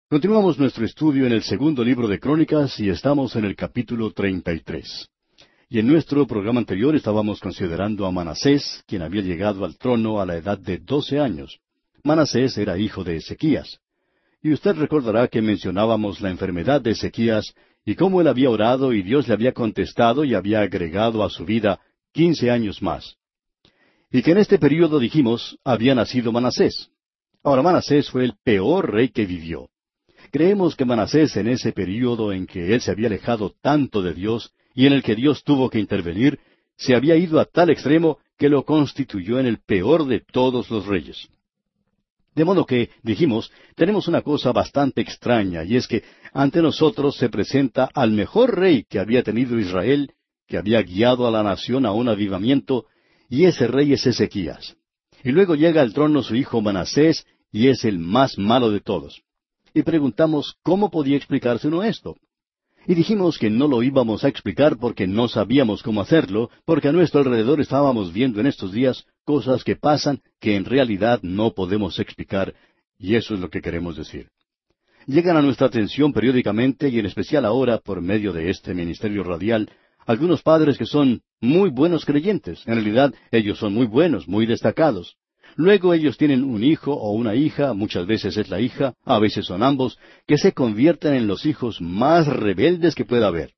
Continuamos nuestro estudio en el segundo libro de Crónicas y estamos en el capítulo 33. Y en nuestro programa anterior estábamos considerando a Manasés, quien había llegado al trono a la edad de 12 años. Manasés era hijo de Ezequías. Y usted recordará que mencionábamos la enfermedad de Ezequías y cómo él había orado y Dios le había contestado y había agregado a su vida 15 años más. Y que en este período, dijimos, había nacido Manasés. Ahora, Manasés fue el peor rey que vivió. Creemos que Manasés, en ese período en que él se había alejado tanto de Dios y en el que Dios tuvo que intervenir, se había ido a tal extremo que lo constituyó en el peor de todos los reyes. De modo que, dijimos, tenemos una cosa bastante extraña, y es que ante nosotros se presenta al mejor rey que había tenido Israel, que había guiado a la nación a un avivamiento, y ese rey es Ezequías. Y luego llega al trono su hijo Manasés, y es el más malo de todos. Y preguntamos cómo podía explicarse uno esto. Y dijimos que no lo íbamos a explicar porque no sabíamos cómo hacerlo, porque a nuestro alrededor estábamos viendo en estos días cosas que pasan que en realidad no podemos explicar, y eso es lo que queremos decir. Llegan a nuestra atención periódicamente, y en especial ahora, por medio de este ministerio radial, algunos padres que son muy buenos creyentes. En realidad, ellos son muy buenos, muy destacados. Luego ellos tienen un hijo o una hija, muchas veces es la hija, a veces son ambos, que se convierten en los hijos más rebeldes que pueda haber.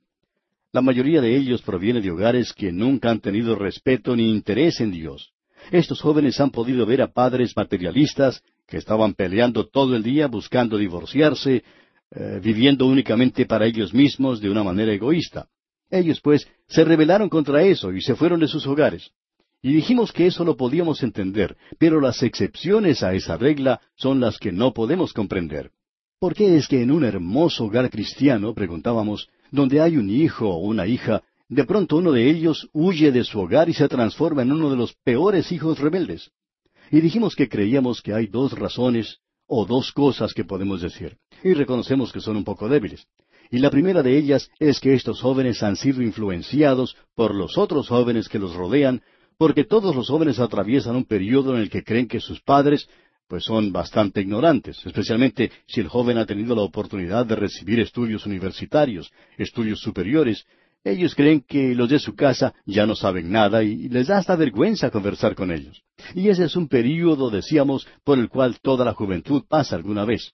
La mayoría de ellos proviene de hogares que nunca han tenido respeto ni interés en Dios. Estos jóvenes han podido ver a padres materialistas que estaban peleando todo el día buscando divorciarse, viviendo únicamente para ellos mismos de una manera egoísta. Ellos, pues, se rebelaron contra eso y se fueron de sus hogares. Y dijimos que eso lo podíamos entender, pero las excepciones a esa regla son las que no podemos comprender. ¿Por qué es que en un hermoso hogar cristiano, preguntábamos, donde hay un hijo o una hija, de pronto uno de ellos huye de su hogar y se transforma en uno de los peores hijos rebeldes? Y dijimos que creíamos que hay dos razones o dos cosas que podemos decir, y reconocemos que son un poco débiles. Y la primera de ellas es que estos jóvenes han sido influenciados por los otros jóvenes que los rodean, porque todos los jóvenes atraviesan un período en el que creen que sus padres pues son bastante ignorantes, especialmente si el joven ha tenido la oportunidad de recibir estudios universitarios, estudios superiores. Ellos creen que los de su casa ya no saben nada y les da hasta vergüenza conversar con ellos. Y ese es un período, decíamos, por el cual toda la juventud pasa alguna vez.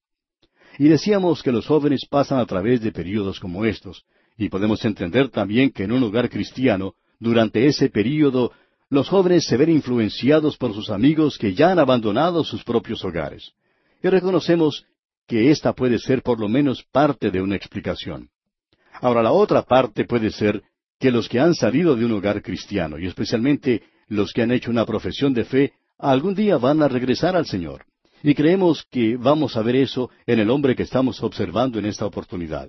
Y decíamos que los jóvenes pasan a través de períodos como estos, y podemos entender también que en un hogar cristiano, durante ese período, los jóvenes se ven influenciados por sus amigos que ya han abandonado sus propios hogares. Y reconocemos que esta puede ser por lo menos parte de una explicación. Ahora, la otra parte puede ser que los que han salido de un hogar cristiano, y especialmente los que han hecho una profesión de fe, algún día van a regresar al Señor. Y creemos que vamos a ver eso en el hombre que estamos observando en esta oportunidad.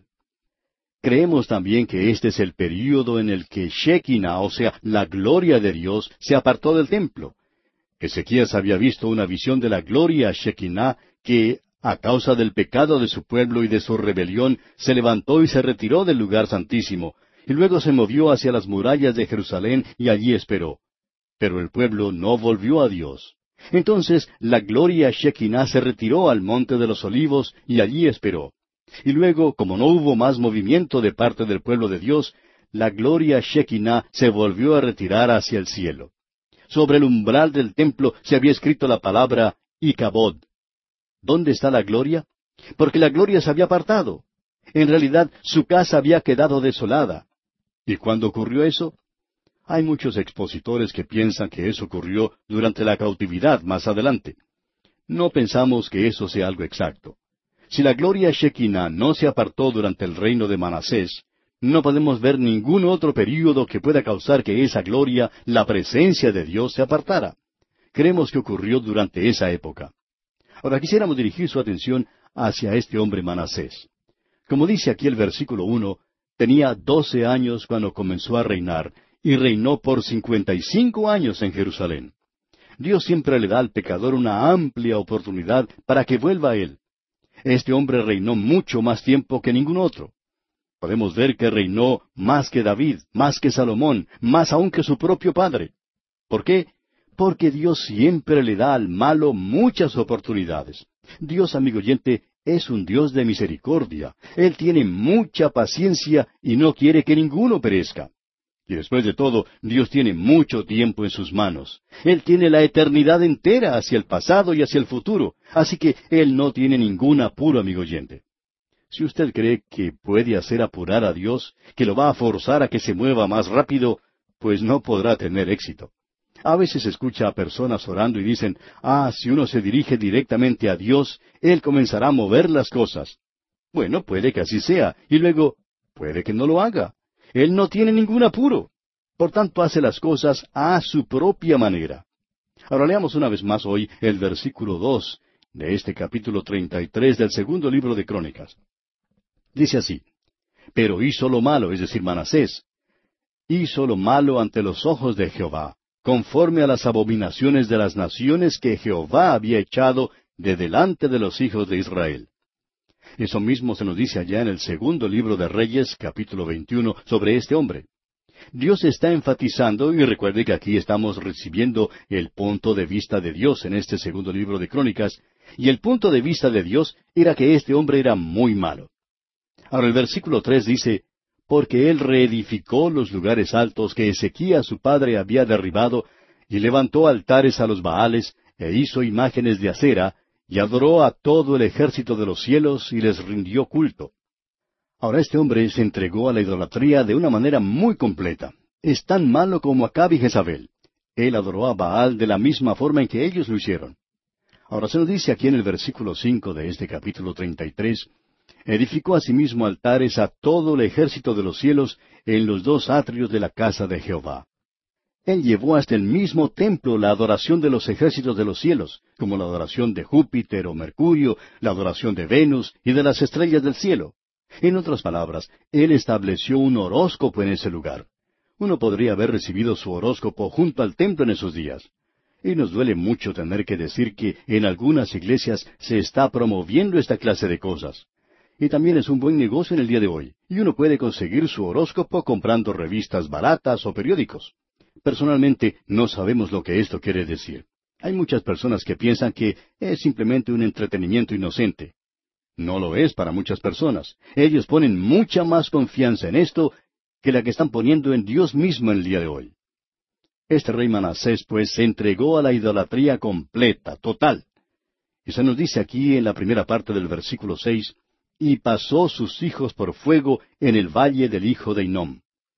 Creemos también que este es el período en el que Shekinah, o sea, la gloria de Dios, se apartó del templo. Ezequías había visto una visión de la gloria Shekinah que, a causa del pecado de su pueblo y de su rebelión, se levantó y se retiró del lugar santísimo, y luego se movió hacia las murallas de Jerusalén y allí esperó. Pero el pueblo no volvió a Dios. Entonces la gloria Shekinah se retiró al monte de los olivos y allí esperó. Y luego, como no hubo más movimiento de parte del pueblo de Dios, la gloria Shekinah se volvió a retirar hacia el cielo. Sobre el umbral del templo se había escrito la palabra Icabod. ¿Dónde está la gloria? Porque la gloria se había apartado. En realidad, su casa había quedado desolada. ¿Y cuándo ocurrió eso? Hay muchos expositores que piensan que eso ocurrió durante la cautividad más adelante. No pensamos que eso sea algo exacto. Si la gloria Shekinah no se apartó durante el reino de Manasés, no podemos ver ningún otro período que pueda causar que esa gloria, la presencia de Dios, se apartara. Creemos que ocurrió durante esa época. Ahora quisiéramos dirigir su atención hacia este hombre Manasés. Como dice aquí el versículo 1, tenía 12 años cuando comenzó a reinar, y reinó por 55 años en Jerusalén. Dios siempre le da al pecador una amplia oportunidad para que vuelva a Él. Este hombre reinó mucho más tiempo que ningún otro. Podemos ver que reinó más que David, más que Salomón, más aún que su propio padre. ¿Por qué? Porque Dios siempre le da al malo muchas oportunidades. Dios, amigo oyente, es un Dios de misericordia. Él tiene mucha paciencia y no quiere que ninguno perezca. Y después de todo, Dios tiene mucho tiempo en sus manos. Él tiene la eternidad entera hacia el pasado y hacia el futuro. Así que Él no tiene ningún apuro, amigo oyente. Si usted cree que puede hacer apurar a Dios, que lo va a forzar a que se mueva más rápido, pues no podrá tener éxito. A veces escucha a personas orando y dicen, si uno se dirige directamente a Dios, Él comenzará a mover las cosas. Bueno, puede que así sea, y luego puede que no lo haga. Él no tiene ningún apuro. Por tanto, hace las cosas a su propia manera. Ahora leamos una vez más hoy el versículo 2 de este capítulo 33 del segundo libro de Crónicas. Dice así: Pero hizo lo malo, es decir, Manasés, hizo lo malo ante los ojos de Jehová, conforme a las abominaciones de las naciones que Jehová había echado de delante de los hijos de Israel. Eso mismo se nos dice allá en el segundo libro de Reyes, capítulo 21, sobre este hombre. Dios está enfatizando, y recuerde que aquí estamos recibiendo el punto de vista de Dios en este segundo libro de Crónicas, y el punto de vista de Dios era que este hombre era muy malo. Ahora el versículo 3 dice, porque él reedificó los lugares altos que Ezequías su padre había derribado, y levantó altares a los Baales, e hizo imágenes de acera, y adoró a todo el ejército de los cielos, y les rindió culto. Ahora este hombre se entregó a la idolatría de una manera muy completa. Es tan malo como Acab y Jezabel. Él adoró a Baal de la misma forma en que ellos lo hicieron. Ahora se nos dice aquí en el versículo 5 de este capítulo 33, edificó asimismo altares a todo el ejército de los cielos en los dos atrios de la casa de Jehová. Él llevó hasta el mismo templo la adoración de los ejércitos de los cielos, como la adoración de Júpiter o Mercurio, la adoración de Venus y de las estrellas del cielo. En otras palabras, él estableció un horóscopo en ese lugar. Uno podría haber recibido su horóscopo junto al templo en esos días. Y nos duele mucho tener que decir que en algunas iglesias se está promoviendo esta clase de cosas. Y también es un buen negocio en el día de hoy, y uno puede conseguir su horóscopo comprando revistas baratas o periódicos. Personalmente, no sabemos lo que esto quiere decir. Hay muchas personas que piensan que es simplemente un entretenimiento inocente. No lo es para muchas personas. Ellos ponen mucha más confianza en esto que la que están poniendo en Dios mismo en el día de hoy. Este rey Manasés, pues, se entregó a la idolatría completa, total. Y se nos dice aquí en la primera parte del versículo 6, y pasó sus hijos por fuego en el valle del hijo de Hinnom.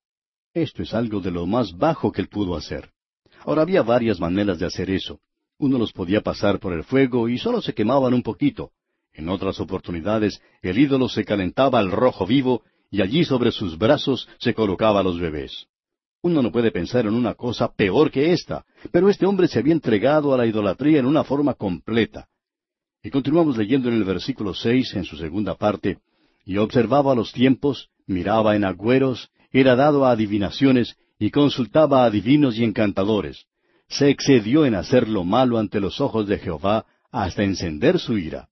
Esto es algo de lo más bajo que él pudo hacer. Ahora había varias maneras de hacer eso. Uno los podía pasar por el fuego y solo se quemaban un poquito. En otras oportunidades, el ídolo se calentaba al rojo vivo y allí sobre sus brazos se colocaba a los bebés. Uno no puede pensar en una cosa peor que esta, pero este hombre se había entregado a la idolatría en una forma completa. Y continuamos leyendo en el versículo 6, en su segunda parte, y observaba los tiempos, miraba en agüeros, era dado a adivinaciones, y consultaba a adivinos y encantadores. Se excedió en hacer lo malo ante los ojos de Jehová, hasta encender su ira.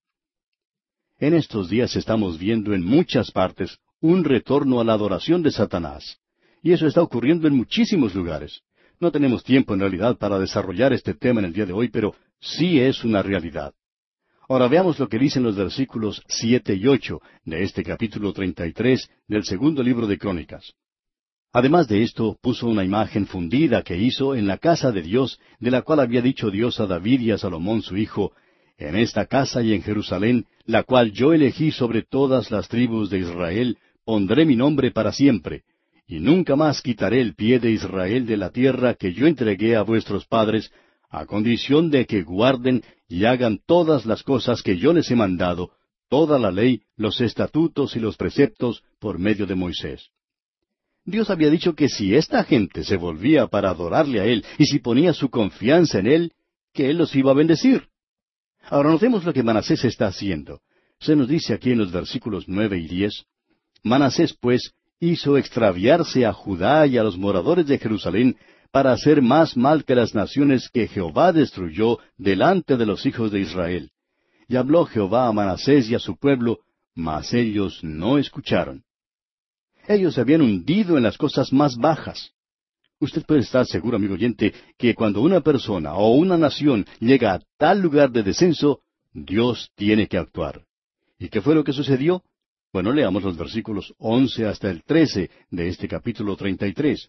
En estos días estamos viendo en muchas partes un retorno a la adoración de Satanás. Y eso está ocurriendo en muchísimos lugares. No tenemos tiempo en realidad para desarrollar este tema en el día de hoy, pero sí es una realidad. Ahora veamos lo que dicen los versículos 7 y 8 de este capítulo 33 del segundo libro de Crónicas. Además de esto, puso una imagen fundida que hizo en la casa de Dios, de la cual había dicho Dios a David y a Salomón su hijo, en esta casa y en Jerusalén, la cual yo elegí sobre todas las tribus de Israel, pondré mi nombre para siempre, y nunca más quitaré el pie de Israel de la tierra que yo entregué a vuestros padres, a condición de que guarden y hagan todas las cosas que yo les he mandado, toda la ley, los estatutos y los preceptos por medio de Moisés. Dios había dicho que si esta gente se volvía para adorarle a Él y si ponía su confianza en Él, que Él los iba a bendecir. Ahora notemos lo que Manasés está haciendo. Se nos dice aquí en los versículos 9 y 10, Manasés, pues, hizo extraviarse a Judá y a los moradores de Jerusalén para hacer más mal que las naciones que Jehová destruyó delante de los hijos de Israel. Y habló Jehová a Manasés y a su pueblo, mas ellos no escucharon. Ellos se habían hundido en las cosas más bajas. Usted puede estar seguro, amigo oyente, que cuando una persona o una nación llega a tal lugar de descenso, Dios tiene que actuar. ¿Y qué fue lo que sucedió? Bueno, leamos los versículos 11 hasta el 13 de este capítulo 33.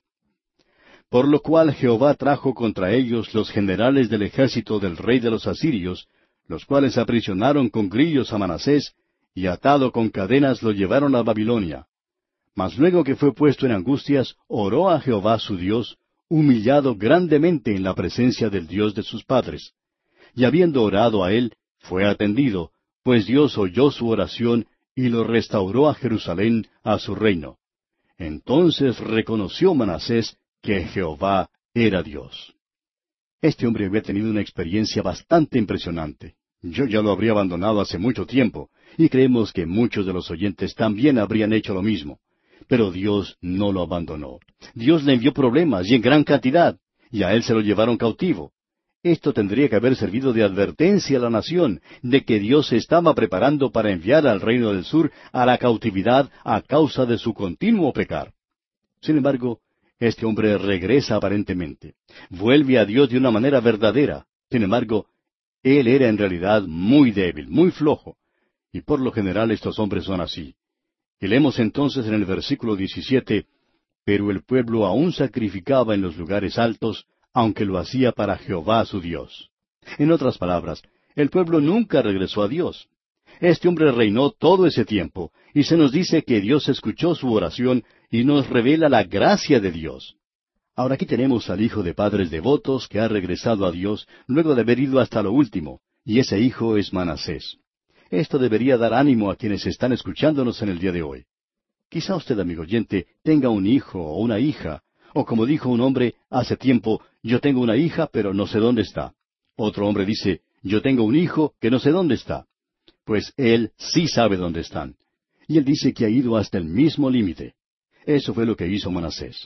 Por lo cual Jehová trajo contra ellos los generales del ejército del rey de los asirios, los cuales aprisionaron con grillos a Manasés, y atado con cadenas lo llevaron a Babilonia. Mas luego que fue puesto en angustias, oró a Jehová su Dios, humillado grandemente en la presencia del Dios de sus padres. Y habiendo orado a él, fue atendido, pues Dios oyó su oración y lo restauró a Jerusalén, a su reino. Entonces reconoció Manasés que Jehová era Dios. Este hombre había tenido una experiencia bastante impresionante. Yo ya lo habría abandonado hace mucho tiempo, y creemos que muchos de los oyentes también habrían hecho lo mismo. Pero Dios no lo abandonó. Dios le envió problemas, y en gran cantidad, y a él se lo llevaron cautivo. Esto tendría que haber servido de advertencia a la nación, de que Dios se estaba preparando para enviar al reino del sur a la cautividad a causa de su continuo pecar. Sin embargo, este hombre regresa aparentemente. Vuelve a Dios de una manera verdadera. Sin embargo, él era en realidad muy débil, muy flojo. Y por lo general estos hombres son así. Y leemos entonces en el versículo 17, pero el pueblo aún sacrificaba en los lugares altos, aunque lo hacía para Jehová su Dios. En otras palabras, el pueblo nunca regresó a Dios. Este hombre reinó todo ese tiempo, y se nos dice que Dios escuchó su oración y nos revela la gracia de Dios. Ahora aquí tenemos al hijo de padres devotos que ha regresado a Dios luego de haber ido hasta lo último, y ese hijo es Manasés. Esto debería dar ánimo a quienes están escuchándonos en el día de hoy. Quizá usted, amigo oyente, tenga un hijo o una hija, o como dijo un hombre hace tiempo, yo tengo una hija, pero no sé dónde está. Otro hombre dice, yo tengo un hijo que no sé dónde está. Pues él sí sabe dónde están. Y él dice que ha ido hasta el mismo límite. Eso fue lo que hizo Manasés.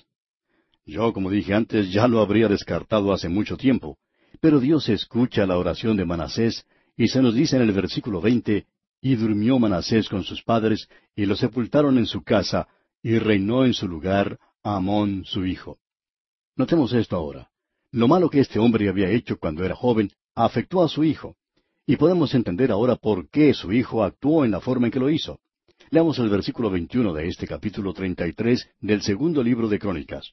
Yo, como dije antes, ya lo habría descartado hace mucho tiempo. Pero Dios escucha la oración de Manasés, y se nos dice en el versículo 20, y durmió Manasés con sus padres, y lo sepultaron en su casa, y reinó en su lugar Amón su hijo. Notemos esto ahora. Lo malo que este hombre había hecho cuando era joven afectó a su hijo. Y podemos entender ahora por qué su hijo actuó en la forma en que lo hizo. Leamos el versículo 21 de este capítulo 33 del segundo libro de Crónicas.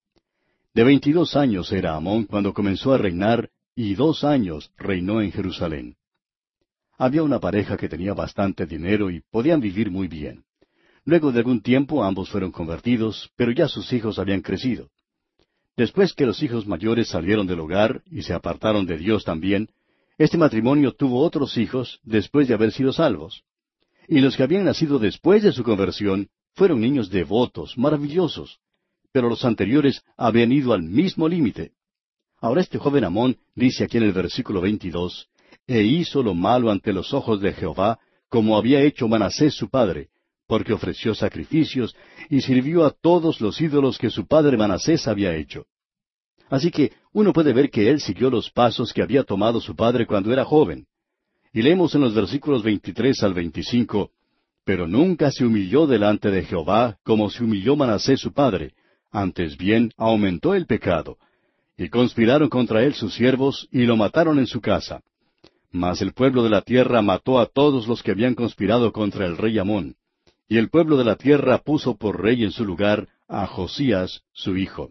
De 22 años era Amón cuando comenzó a reinar, y 2 años reinó en Jerusalén. Había una pareja que tenía bastante dinero y podían vivir muy bien. Luego de algún tiempo ambos fueron convertidos, pero ya sus hijos habían crecido. Después que los hijos mayores salieron del hogar y se apartaron de Dios también, este matrimonio tuvo otros hijos después de haber sido salvos. Y los que habían nacido después de su conversión fueron niños devotos, maravillosos. Pero los anteriores habían ido al mismo límite. Ahora este joven Amón dice aquí en el versículo 22, e hizo lo malo ante los ojos de Jehová, como había hecho Manasés su padre, porque ofreció sacrificios y sirvió a todos los ídolos que su padre Manasés había hecho. Así que uno puede ver que él siguió los pasos que había tomado su padre cuando era joven. Y leemos en los versículos 23 al 25, pero nunca se humilló delante de Jehová como se humilló Manasés su padre, antes bien aumentó el pecado. Y conspiraron contra él sus siervos, y lo mataron en su casa. Mas el pueblo de la tierra mató a todos los que habían conspirado contra el rey Amón. Y el pueblo de la tierra puso por rey en su lugar a Josías, su hijo.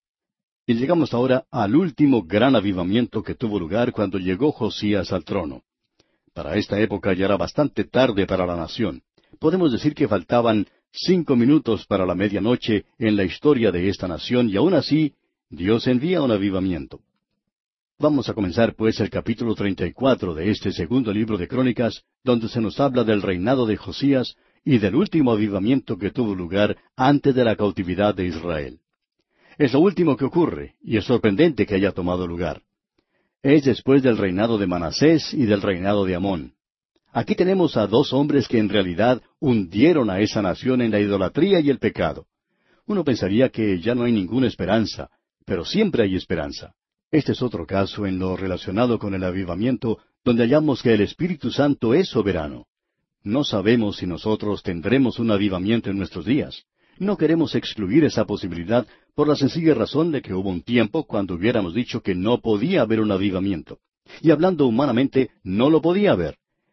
Y llegamos ahora al último gran avivamiento que tuvo lugar cuando llegó Josías al trono. Para esta época ya era bastante tarde para la nación. Podemos decir que faltaban 5 minutos para la medianoche en la historia de esta nación, y aún así, Dios envía un avivamiento. Vamos a comenzar pues el capítulo 34 de este segundo libro de Crónicas, donde se nos habla del reinado de Josías y del último avivamiento que tuvo lugar antes de la cautividad de Israel. Es lo último que ocurre, y es sorprendente que haya tomado lugar. Es después del reinado de Manasés y del reinado de Amón. Aquí tenemos a 2 hombres que en realidad hundieron a esa nación en la idolatría y el pecado. Uno pensaría que ya no hay ninguna esperanza, pero siempre hay esperanza. Este es otro caso en lo relacionado con el avivamiento, donde hallamos que el Espíritu Santo es soberano. No sabemos si nosotros tendremos un avivamiento en nuestros días. No queremos excluir esa posibilidad por la sencilla razón de que hubo un tiempo cuando hubiéramos dicho que no podía haber un avivamiento. Y hablando humanamente, no lo podía haber.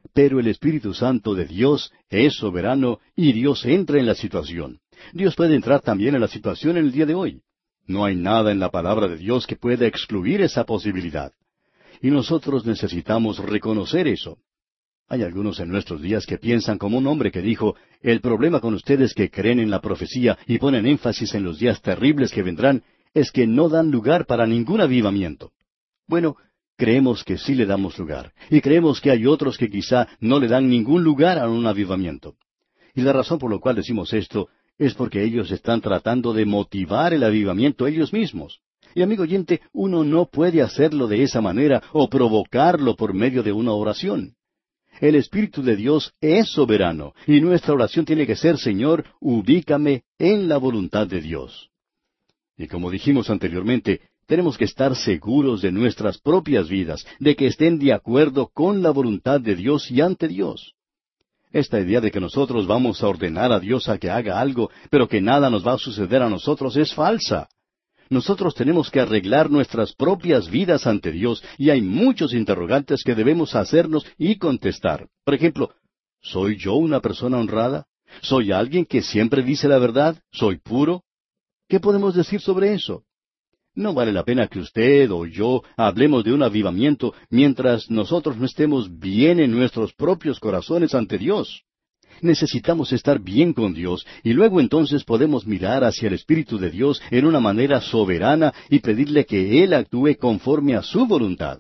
Pero el Espíritu Santo de Dios es soberano y Dios entra en la situación. Dios puede entrar también en la situación en el día de hoy. No hay nada en la palabra de Dios que pueda excluir esa posibilidad. Y nosotros necesitamos reconocer eso. Hay algunos en nuestros días que piensan como un hombre que dijo, el problema con ustedes que creen en la profecía y ponen énfasis en los días terribles que vendrán, es que no dan lugar para ningún avivamiento. Bueno, creemos que sí le damos lugar, y creemos que hay otros que quizá no le dan ningún lugar a un avivamiento. Y la razón por la cual decimos esto es porque ellos están tratando de motivar el avivamiento ellos mismos. Y amigo oyente, uno no puede hacerlo de esa manera o provocarlo por medio de una oración. El Espíritu de Dios es soberano, y nuestra oración tiene que ser, Señor, ubícame en la voluntad de Dios. Y como dijimos anteriormente, tenemos que estar seguros de nuestras propias vidas, de que estén de acuerdo con la voluntad de Dios y ante Dios. Esta idea de que nosotros vamos a ordenar a Dios a que haga algo, pero que nada nos va a suceder a nosotros, es falsa. Nosotros tenemos que arreglar nuestras propias vidas ante Dios, y hay muchos interrogantes que debemos hacernos y contestar. Por ejemplo, ¿soy yo una persona honrada? ¿Soy alguien que siempre dice la verdad? ¿Soy puro? ¿Qué podemos decir sobre eso? No vale la pena que usted o yo hablemos de un avivamiento mientras nosotros no estemos bien en nuestros propios corazones ante Dios. Necesitamos estar bien con Dios y luego entonces podemos mirar hacia el Espíritu de Dios en una manera soberana y pedirle que Él actúe conforme a su voluntad.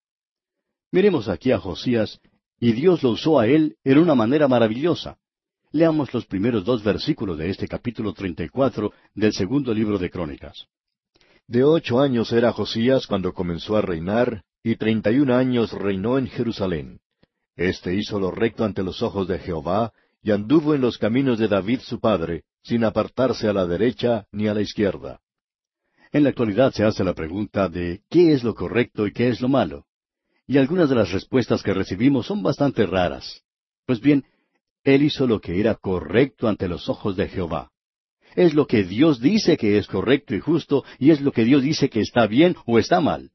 Miremos aquí a Josías, y Dios lo usó a él en una manera maravillosa. Leamos los primeros 2 versículos de este capítulo 34 del segundo libro de Crónicas. De 8 años era Josías cuando comenzó a reinar, y 31 años reinó en Jerusalén. Este hizo lo recto ante los ojos de Jehová, y anduvo en los caminos de David su padre, sin apartarse a la derecha ni a la izquierda. En la actualidad se hace la pregunta de ¿qué es lo correcto y qué es lo malo? Y algunas de las respuestas que recibimos son bastante raras. Pues bien, él hizo lo que era correcto ante los ojos de Jehová. Es lo que Dios dice que es correcto y justo, y es lo que Dios dice que está bien o está mal.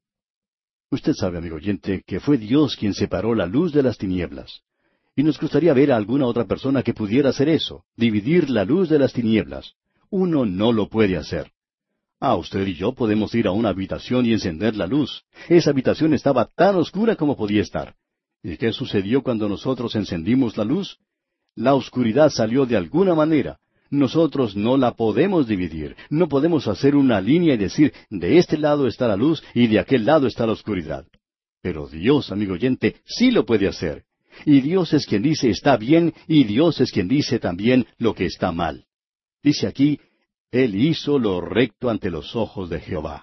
Usted sabe, amigo oyente, que fue Dios quien separó la luz de las tinieblas. Y nos gustaría ver a alguna otra persona que pudiera hacer eso, dividir la luz de las tinieblas. Uno no lo puede hacer. Usted y yo podemos ir a una habitación y encender la luz. Esa habitación estaba tan oscura como podía estar. ¿Y qué sucedió cuando nosotros encendimos la luz? La oscuridad salió de alguna manera. Nosotros no la podemos dividir. No podemos hacer una línea y decir, de este lado está la luz y de aquel lado está la oscuridad. Pero Dios, amigo oyente, sí lo puede hacer. Y Dios es quien dice está bien, y Dios es quien dice también lo que está mal. Dice aquí, Él hizo lo recto ante los ojos de Jehová.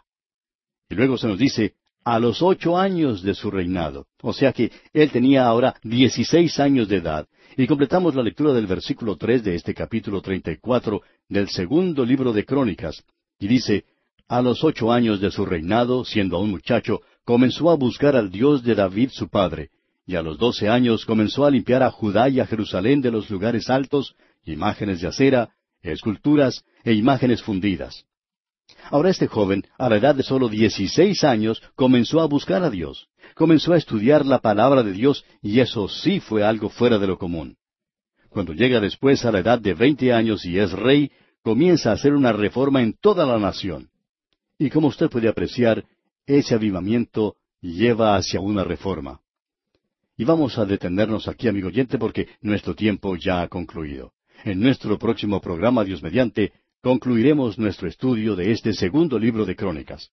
Y luego se nos dice, a los 8 años de su reinado. O sea que Él tenía ahora 16 años de edad. Y completamos la lectura del versículo 3 de este capítulo 34 del segundo libro de Crónicas. Y dice, a los 8 años de su reinado, siendo aún muchacho, comenzó a buscar al Dios de David su padre. Y a los 12 años comenzó a limpiar a Judá y a Jerusalén de los lugares altos, imágenes de acera, esculturas e imágenes fundidas. Ahora este joven, a la edad de solo 16 años, comenzó a buscar a Dios. Comenzó a estudiar la palabra de Dios, y eso sí fue algo fuera de lo común. Cuando llega después a la edad de 20 años y es rey, comienza a hacer una reforma en toda la nación. Y como usted puede apreciar, ese avivamiento lleva hacia una reforma. Y vamos a detenernos aquí, amigo oyente, porque nuestro tiempo ya ha concluido. En nuestro próximo programa, Dios mediante, concluiremos nuestro estudio de este segundo libro de Crónicas.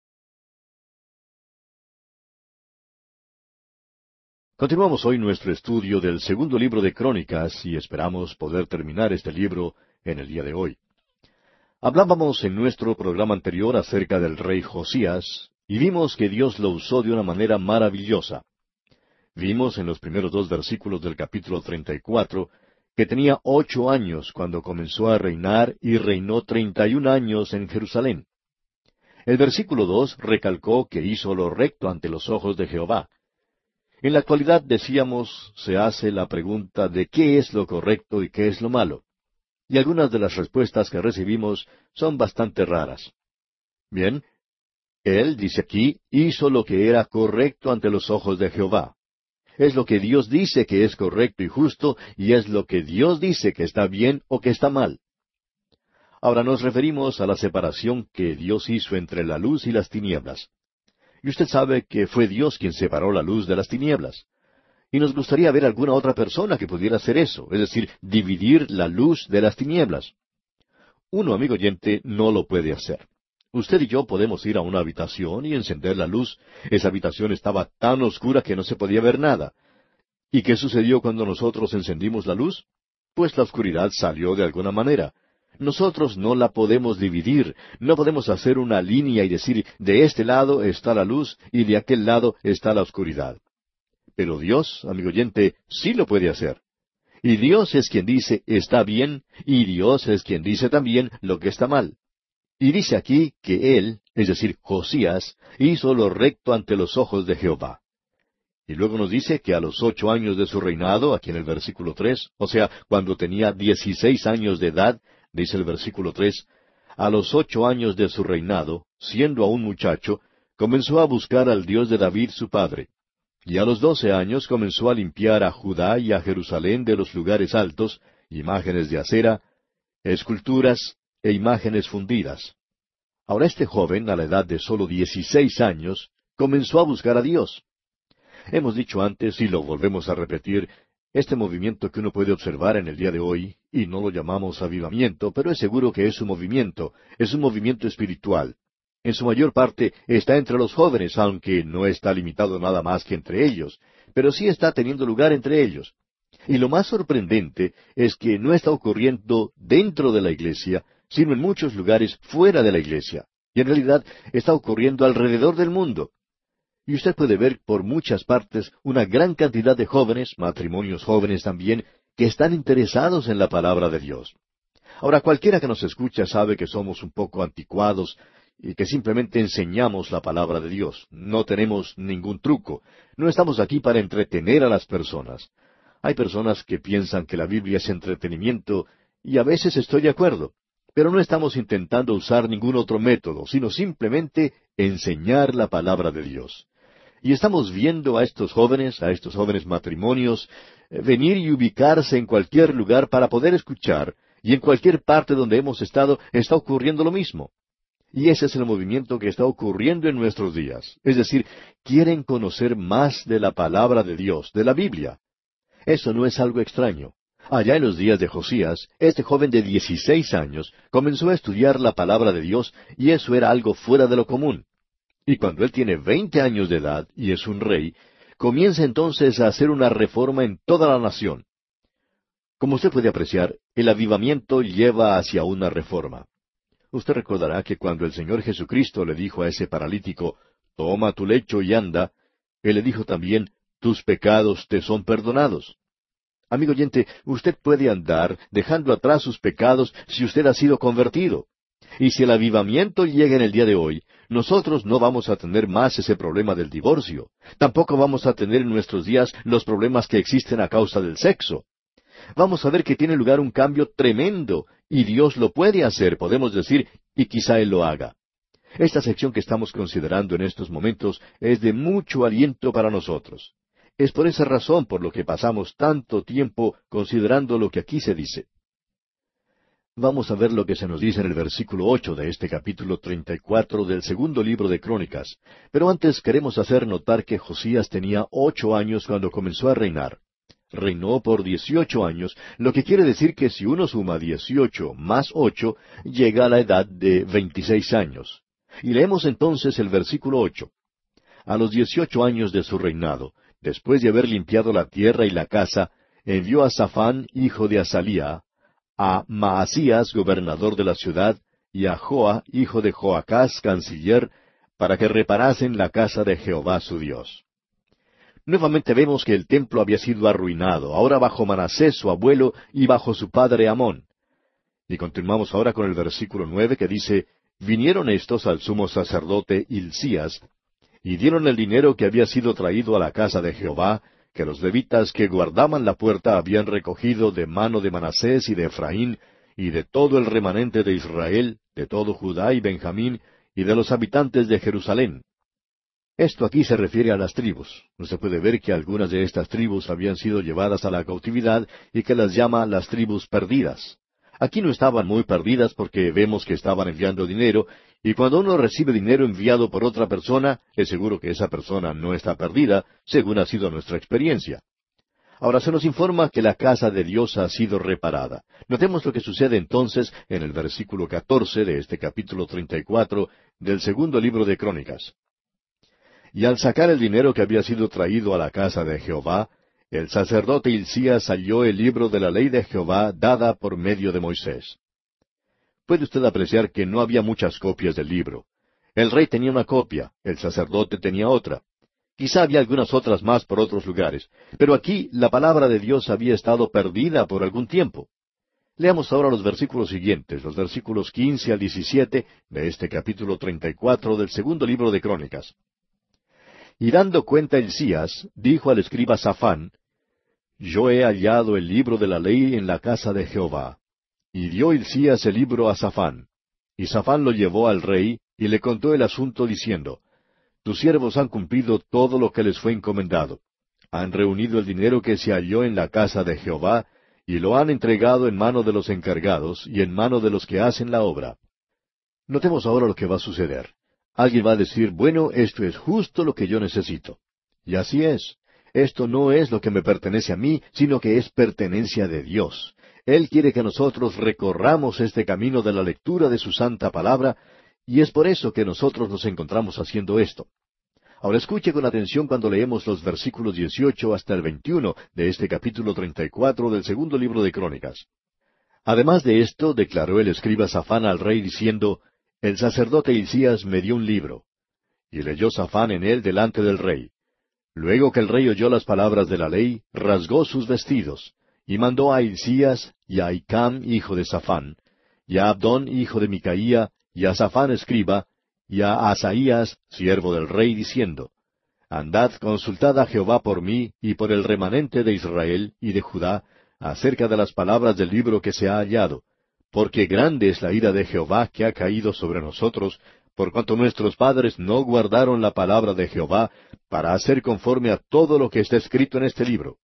Continuamos hoy nuestro estudio del segundo libro de Crónicas y esperamos poder terminar este libro en el día de hoy. Hablábamos en nuestro programa anterior acerca del rey Josías y vimos que Dios lo usó de una manera maravillosa. Vimos en los primeros 2 versículos del capítulo 34 que tenía 8 años cuando comenzó a reinar y reinó 31 años en Jerusalén. El versículo 2 recalcó que hizo lo recto ante los ojos de Jehová. En la actualidad, decíamos, se hace la pregunta de qué es lo correcto y qué es lo malo. Y algunas de las respuestas que recibimos son bastante raras. Bien, él, dice aquí, hizo lo que era correcto ante los ojos de Jehová. Es lo que Dios dice que es correcto y justo, y es lo que Dios dice que está bien o que está mal. Ahora nos referimos a la separación que Dios hizo entre la luz y las tinieblas. Y usted sabe que fue Dios quien separó la luz de las tinieblas. Y nos gustaría ver alguna otra persona que pudiera hacer eso, es decir, dividir la luz de las tinieblas. Uno, amigo oyente, no lo puede hacer. Usted y yo podemos ir a una habitación y encender la luz. Esa habitación estaba tan oscura que no se podía ver nada. ¿Y qué sucedió cuando nosotros encendimos la luz? Pues la oscuridad salió de alguna manera. Nosotros no la podemos dividir, no podemos hacer una línea y decir, de este lado está la luz y de aquel lado está la oscuridad. Pero Dios, amigo oyente, sí lo puede hacer. Y Dios es quien dice, está bien, y Dios es quien dice también lo que está mal. Y dice aquí que él, es decir, Josías, hizo lo recto ante los ojos de Jehová. Y luego nos dice que a los 8 años de su reinado, aquí en el versículo 3, o sea, cuando tenía 16 años de edad, dice el versículo 3, a los 8 años de su reinado, siendo aún muchacho, comenzó a buscar al Dios de David su padre. Y a los 12 años comenzó a limpiar a Judá y a Jerusalén de los lugares altos, imágenes de acera, esculturas e imágenes fundidas. Ahora este joven, a la edad de sólo 16 años, comenzó a buscar a Dios. Hemos dicho antes, y lo volvemos a repetir, este movimiento que uno puede observar en el día de hoy, y no lo llamamos avivamiento, pero es seguro que es un movimiento espiritual. En su mayor parte está entre los jóvenes, aunque no está limitado nada más que entre ellos, pero sí está teniendo lugar entre ellos. Y lo más sorprendente es que no está ocurriendo dentro de la iglesia, sino en muchos lugares fuera de la iglesia. Y en realidad está ocurriendo alrededor del mundo. Y usted puede ver por muchas partes una gran cantidad de jóvenes, matrimonios jóvenes también, que están interesados en la palabra de Dios. Ahora, cualquiera que nos escucha sabe que somos un poco anticuados y que simplemente enseñamos la palabra de Dios. No tenemos ningún truco. No estamos aquí para entretener a las personas. Hay personas que piensan que la Biblia es entretenimiento, y a veces estoy de acuerdo. Pero no estamos intentando usar ningún otro método, sino simplemente enseñar la palabra de Dios. Y estamos viendo a estos jóvenes matrimonios, venir y ubicarse en cualquier lugar para poder escuchar, y en cualquier parte donde hemos estado está ocurriendo lo mismo. Y ese es el movimiento que está ocurriendo en nuestros días. Es decir, quieren conocer más de la palabra de Dios, de la Biblia. Eso no es algo extraño. Allá en los días de Josías, este joven de 16 años comenzó a estudiar la palabra de Dios, y eso era algo fuera de lo común. Y cuando él tiene 20 años de edad y es un rey, comienza entonces a hacer una reforma en toda la nación. Como usted puede apreciar, el avivamiento lleva hacia una reforma. Usted recordará que cuando el Señor Jesucristo le dijo a ese paralítico, toma tu lecho y anda, Él le dijo también, tus pecados te son perdonados. Amigo oyente, usted puede andar dejando atrás sus pecados si usted ha sido convertido. Y si el avivamiento llega en el día de hoy, nosotros no vamos a tener más ese problema del divorcio. Tampoco vamos a tener en nuestros días los problemas que existen a causa del sexo. Vamos a ver que tiene lugar un cambio tremendo, y Dios lo puede hacer, podemos decir, y quizá Él lo haga. Esta sección que estamos considerando en estos momentos es de mucho aliento para nosotros. Es por esa razón por lo que pasamos tanto tiempo considerando lo que aquí se dice. Vamos a ver lo que se nos dice en el versículo 8 de este capítulo 34 del segundo libro de Crónicas. Pero antes queremos hacer notar que Josías tenía 8 años cuando comenzó a reinar. Reinó por 18 años, lo que quiere decir que si uno suma 18 más 8, llega a la edad de 26 años. Y leemos entonces el versículo 8. A los 18 años de su reinado, después de haber limpiado la tierra y la casa, envió a Safán, hijo de Asalía, a Maasías, gobernador de la ciudad, y a Joa, hijo de Joacás, canciller, para que reparasen la casa de Jehová su Dios. Nuevamente vemos que el templo había sido arruinado, ahora bajo Manasés su abuelo y bajo su padre Amón. Y continuamos ahora con el versículo 9 que dice, vinieron estos al sumo sacerdote Hilcías, y dieron el dinero que había sido traído a la casa de Jehová, que los levitas que guardaban la puerta habían recogido de mano de Manasés y de Efraín, y de todo el remanente de Israel, de todo Judá y Benjamín, y de los habitantes de Jerusalén. Esto aquí se refiere a las tribus. Usted puede ver que algunas de estas tribus habían sido llevadas a la cautividad y que las llama las tribus perdidas. Aquí no estaban muy perdidas porque vemos que estaban enviando dinero, y cuando uno recibe dinero enviado por otra persona, es seguro que esa persona no está perdida, según ha sido nuestra experiencia. Ahora se nos informa que la casa de Dios ha sido reparada. Notemos lo que sucede entonces en el versículo 14 de este capítulo 34 del segundo libro de Crónicas. Y al sacar el dinero que había sido traído a la casa de Jehová, el sacerdote Hilcías halló el libro de la ley de Jehová dada por medio de Moisés. Puede usted apreciar que no había muchas copias del libro. El rey tenía una copia, el sacerdote tenía otra. Quizá había algunas otras más por otros lugares, pero aquí la palabra de Dios había estado perdida por algún tiempo. Leamos ahora los versículos siguientes, los versículos 15 al 17 de este capítulo 34 del segundo libro de Crónicas. Y dando cuenta Hilcías, dijo al escriba Safán, Yo he hallado el libro de la ley en la casa de Jehová. Y dio Hilcías el libro a Safán. Y Safán lo llevó al rey, y le contó el asunto diciendo, Tus siervos han cumplido todo lo que les fue encomendado. Han reunido el dinero que se halló en la casa de Jehová, y lo han entregado en mano de los encargados, y en mano de los que hacen la obra. Notemos ahora lo que va a suceder. Alguien va a decir, bueno, esto es justo lo que yo necesito. Y así es. Esto no es lo que me pertenece a mí, sino que es pertenencia de Dios. Él quiere que nosotros recorramos este camino de la lectura de su santa palabra, y es por eso que nosotros nos encontramos haciendo esto. Ahora escuche con atención cuando leemos los versículos 18 hasta el 21 de este capítulo 34 del segundo libro de Crónicas. Además de esto, declaró el escriba Safán al rey diciendo, El sacerdote Hilcías me dio un libro. Y leyó Safán en él delante del rey. Luego que el rey oyó las palabras de la ley, rasgó sus vestidos, y mandó a Hilcías, y a Hicam, hijo de Safán, y a Abdón, hijo de Micaía, y a Safán escriba, y a Asaías, siervo del rey, diciendo, Andad, consultad a Jehová por mí, y por el remanente de Israel y de Judá, acerca de las palabras del libro que se ha hallado, porque grande es la ira de Jehová que ha caído sobre nosotros, por cuanto nuestros padres no guardaron la palabra de Jehová, para hacer conforme a todo lo que está escrito en este libro.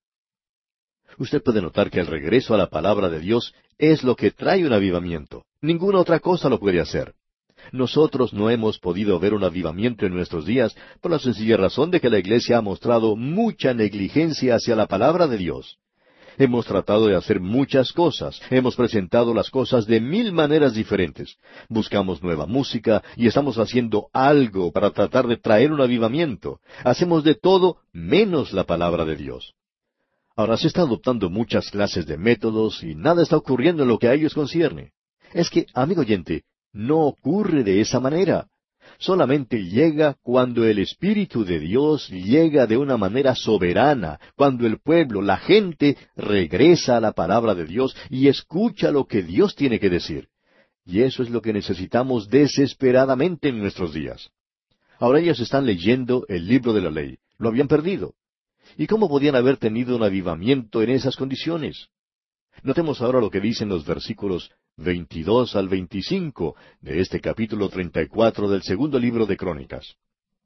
Usted puede notar que el regreso a la palabra de Dios es lo que trae un avivamiento. Ninguna otra cosa lo puede hacer. Nosotros no hemos podido ver un avivamiento en nuestros días por la sencilla razón de que la Iglesia ha mostrado mucha negligencia hacia la palabra de Dios. Hemos tratado de hacer muchas cosas, hemos presentado las cosas de 1000 maneras diferentes. Buscamos nueva música y estamos haciendo algo para tratar de traer un avivamiento. Hacemos de todo menos la palabra de Dios. Ahora se está adoptando muchas clases de métodos y nada está ocurriendo en lo que a ellos concierne. Es que, amigo oyente, no ocurre de esa manera. Solamente llega cuando el Espíritu de Dios llega de una manera soberana, cuando el pueblo, la gente, regresa a la palabra de Dios y escucha lo que Dios tiene que decir. Y eso es lo que necesitamos desesperadamente en nuestros días. Ahora ellos están leyendo el libro de la ley. Lo habían perdido. ¿Y cómo podían haber tenido un avivamiento en esas condiciones? Notemos ahora lo que dicen los versículos 22 al 25 de este capítulo 34 del segundo libro de Crónicas.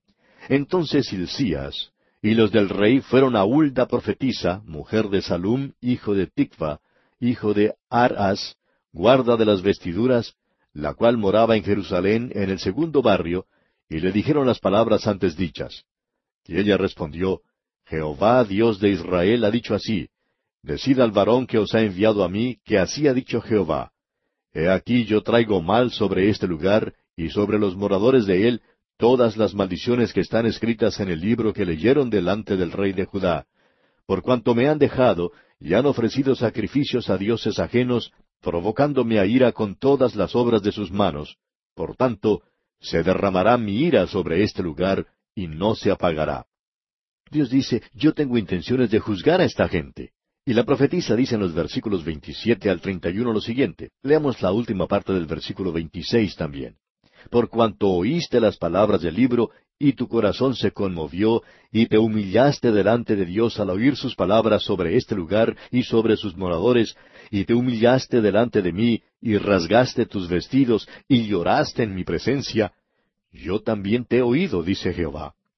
Entonces Hilcías y los del rey fueron a Hulda profetisa, mujer de Salum, hijo de Tikva, hijo de Arhas, guarda de las vestiduras, la cual moraba en Jerusalén en el segundo barrio, y le dijeron las palabras antes dichas. Y ella respondió, Jehová, Dios de Israel, ha dicho así, Decid al varón que os ha enviado a mí, que así ha dicho Jehová. He aquí yo traigo mal sobre este lugar, y sobre los moradores de él, todas las maldiciones que están escritas en el libro que leyeron delante del rey de Judá. Por cuanto me han dejado, y han ofrecido sacrificios a dioses ajenos, provocándome a ira con todas las obras de sus manos. Por tanto, se derramará mi ira sobre este lugar, y no se apagará. Dios dice, yo tengo intenciones de juzgar a esta gente. Y la profetisa dice en los versículos 27 al 31 lo siguiente. Leamos la última parte del versículo 26 también. Por cuanto oíste las palabras del libro, y tu corazón se conmovió, y te humillaste delante de Dios al oír sus palabras sobre este lugar y sobre sus moradores, y te humillaste delante de mí, y rasgaste tus vestidos, y lloraste en mi presencia, yo también te he oído, dice Jehová.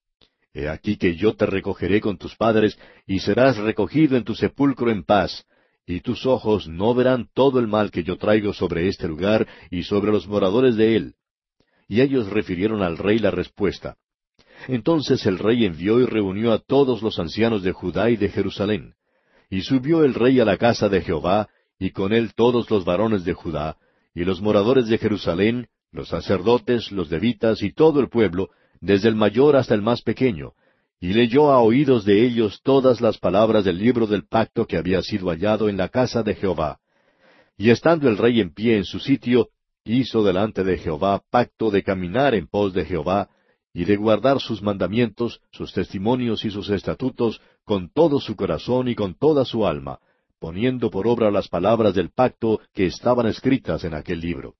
He aquí que yo te recogeré con tus padres, y serás recogido en tu sepulcro en paz, y tus ojos no verán todo el mal que yo traigo sobre este lugar y sobre los moradores de él. Y ellos refirieron al rey la respuesta. Entonces el rey envió y reunió a todos los ancianos de Judá y de Jerusalén. Y subió el rey a la casa de Jehová, y con él todos los varones de Judá, y los moradores de Jerusalén, los sacerdotes, los levitas y todo el pueblo, desde el mayor hasta el más pequeño, y leyó a oídos de ellos todas las palabras del libro del pacto que había sido hallado en la casa de Jehová. Y estando el rey en pie en su sitio, hizo delante de Jehová pacto de caminar en pos de Jehová, y de guardar sus mandamientos, sus testimonios y sus estatutos con todo su corazón y con toda su alma, poniendo por obra las palabras del pacto que estaban escritas en aquel libro.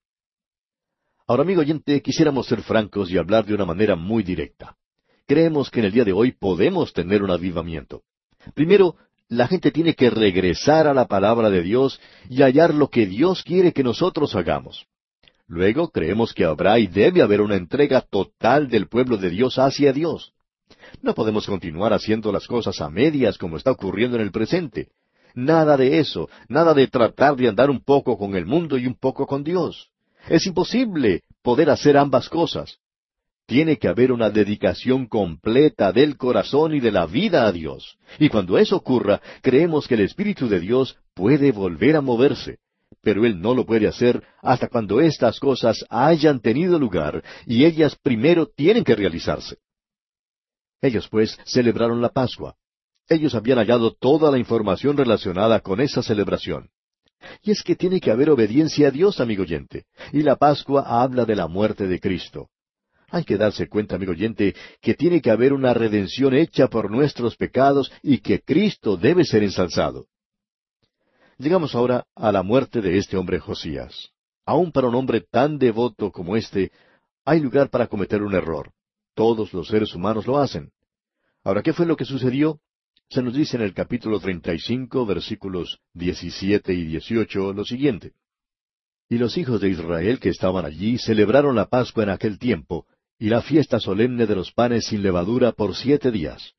Ahora, amigo oyente, quisiéramos ser francos y hablar de una manera muy directa. Creemos que en el día de hoy podemos tener un avivamiento. Primero, la gente tiene que regresar a la palabra de Dios y hallar lo que Dios quiere que nosotros hagamos. Luego, creemos que habrá y debe haber una entrega total del pueblo de Dios hacia Dios. No podemos continuar haciendo las cosas a medias como está ocurriendo en el presente. Nada de eso, nada de tratar de andar un poco con el mundo y un poco con Dios. Es imposible poder hacer ambas cosas. Tiene que haber una dedicación completa del corazón y de la vida a Dios. Y cuando eso ocurra, creemos que el Espíritu de Dios puede volver a moverse. Pero Él no lo puede hacer hasta cuando estas cosas hayan tenido lugar, y ellas primero tienen que realizarse. Ellos, pues, celebraron la Pascua. Ellos habían hallado toda la información relacionada con esa celebración. Y es que tiene que haber obediencia a Dios, amigo oyente, y la Pascua habla de la muerte de Cristo. Hay que darse cuenta, amigo oyente, que tiene que haber una redención hecha por nuestros pecados y que Cristo debe ser ensalzado. Llegamos ahora a la muerte de este hombre Josías. Aún para un hombre tan devoto como este, hay lugar para cometer un error. Todos los seres humanos lo hacen. Ahora, ¿qué fue lo que sucedió? Se nos dice en el capítulo 35, versículos 17 y 18, lo siguiente. Y los hijos de Israel que estaban allí celebraron la Pascua en aquel tiempo, y la fiesta solemne de los panes sin levadura por 7 días.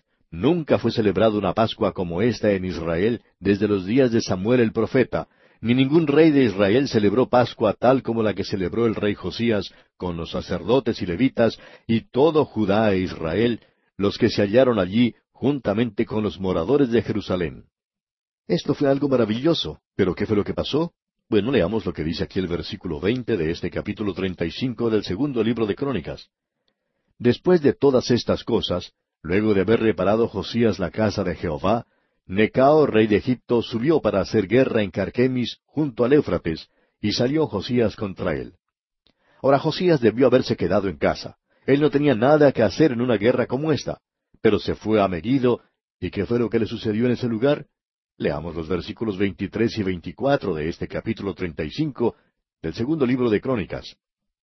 Nunca fue celebrada una Pascua como esta en Israel desde los días de Samuel el profeta, ni ningún rey de Israel celebró Pascua tal como la que celebró el rey Josías, con los sacerdotes y levitas, y todo Judá e Israel, los que se hallaron allí, juntamente con los moradores de Jerusalén. Esto fue algo maravilloso, pero ¿qué fue lo que pasó? Bueno, leamos lo que dice aquí el versículo 20 de este capítulo 35 del segundo libro de Crónicas. Después de todas estas cosas, luego de haber reparado Josías la casa de Jehová, Necao, rey de Egipto, subió para hacer guerra en Carquemis, junto al Éufrates, y salió Josías contra él. Ahora Josías debió haberse quedado en casa. Él no tenía nada que hacer en una guerra como esta, pero se fue a Megiddo, ¿y qué fue lo que le sucedió en ese lugar? Leamos los versículos 23 y 24 de este capítulo 35 del segundo libro de Crónicas.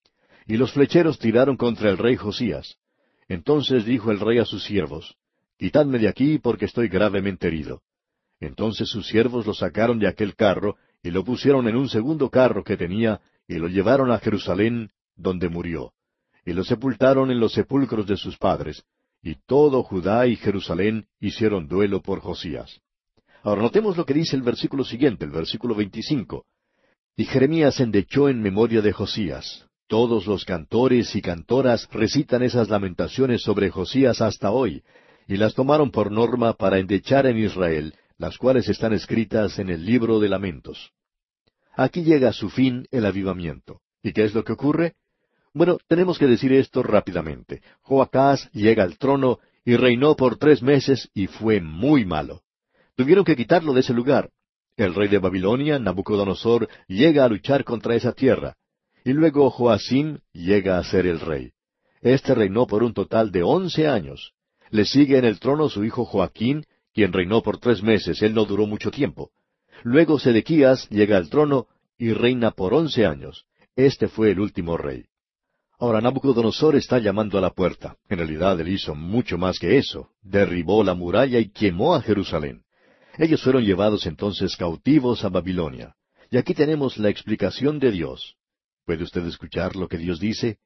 Y los flecheros tiraron contra el rey Josías. Entonces dijo el rey a sus siervos, Quitadme de aquí, porque estoy gravemente herido. Entonces sus siervos lo sacaron de aquel carro, y lo pusieron en un segundo carro que tenía, y lo llevaron a Jerusalén, donde murió. Y lo sepultaron en los sepulcros de sus padres, y todo Judá y Jerusalén hicieron duelo por Josías. Ahora notemos lo que dice el versículo siguiente, el versículo 25. Y Jeremías endechó en memoria de Josías. Todos los cantores y cantoras recitan esas lamentaciones sobre Josías hasta hoy, y las tomaron por norma para endechar en Israel, las cuales están escritas en el libro de lamentos. Aquí llega a su fin el avivamiento. ¿Y qué es lo que ocurre? Bueno, tenemos que decir esto rápidamente. Joacás llega al trono y reinó por 3 meses y fue muy malo. Tuvieron que quitarlo de ese lugar. El rey de Babilonia, Nabucodonosor, llega a luchar contra esa tierra. Y luego Joacim llega a ser el rey. Este reinó por un total de 11 años. Le sigue en el trono su hijo Joaquín, quien reinó por 3 meses. Él no duró mucho tiempo. Luego Sedequías llega al trono y reina por 11 años. Este fue el último rey. Ahora Nabucodonosor está llamando a la puerta. En realidad él hizo mucho más que eso. Derribó la muralla y quemó a Jerusalén. Ellos fueron llevados entonces cautivos a Babilonia. Y aquí tenemos la explicación de Dios. ¿Puede usted escuchar lo que Dios dice?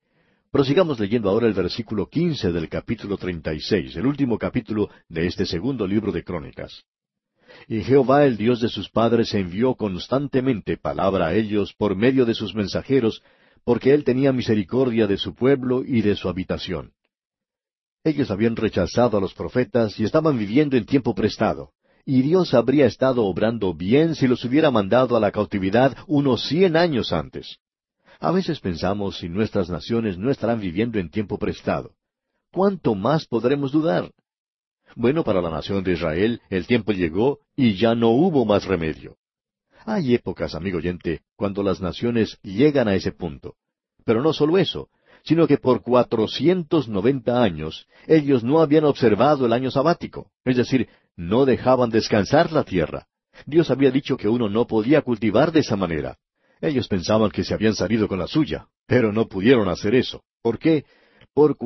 Prosigamos leyendo ahora el versículo 15 del capítulo 36, el último capítulo de este segundo libro de Crónicas. Y Jehová, el Dios de sus padres, envió constantemente palabra a ellos por medio de sus mensajeros, porque él tenía misericordia de su pueblo y de su habitación. Ellos habían rechazado a los profetas y estaban viviendo en tiempo prestado, y Dios habría estado obrando bien si los hubiera mandado a la cautividad unos 100 años antes. A veces pensamos si nuestras naciones no estarán viviendo en tiempo prestado. ¿Cuánto más podremos dudar? Bueno, para la nación de Israel el tiempo llegó y ya no hubo más remedio. Hay épocas, amigo oyente, cuando las naciones llegan a ese punto. Pero no solo eso, sino que por 490 años ellos no habían observado el año sabático, es decir, no dejaban descansar la tierra. Dios había dicho que uno no podía cultivar de esa manera. Ellos pensaban que se habían salido con la suya, pero no pudieron hacer eso. ¿Por qué? Por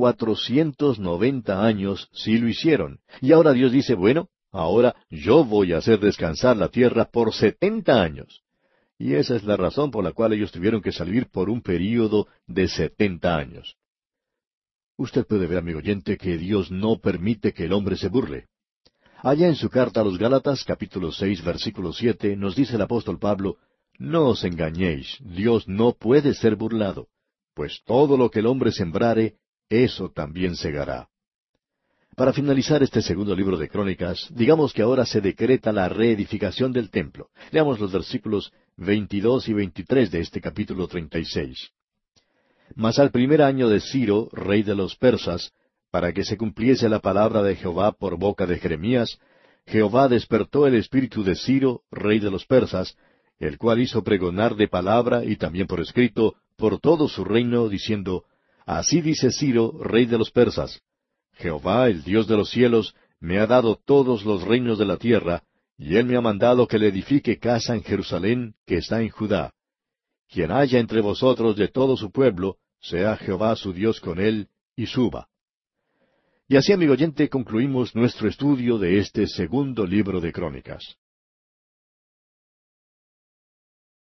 490 años sí lo hicieron. Y ahora Dios dice, bueno, ahora yo voy a hacer descansar la tierra por 70 años. Y esa es la razón por la cual ellos tuvieron que salir por un período de 70 años. Usted puede ver, amigo oyente, que Dios no permite que el hombre se burle. Allá en su carta a los Gálatas, capítulo 6, versículo 7, nos dice el apóstol Pablo, no os engañéis, Dios no puede ser burlado, pues todo lo que el hombre sembrare, eso también segará. Para finalizar este segundo libro de Crónicas, digamos que ahora se decreta la reedificación del templo. Leamos los versículos 22 y 23 de este capítulo 36. Mas al primer año de Ciro, rey de los persas, para que se cumpliese la palabra de Jehová por boca de Jeremías, Jehová despertó el espíritu de Ciro, rey de los persas, el cual hizo pregonar de palabra y también por escrito por todo su reino, diciendo, Así dice Ciro, rey de los persas, Jehová, el Dios de los cielos, me ha dado todos los reinos de la tierra, y él me ha mandado que le edifique casa en Jerusalén, que está en Judá. Quien haya entre vosotros de todo su pueblo, sea Jehová su Dios con él, y suba. Y así, amigo oyente, concluimos nuestro estudio de este segundo libro de Crónicas.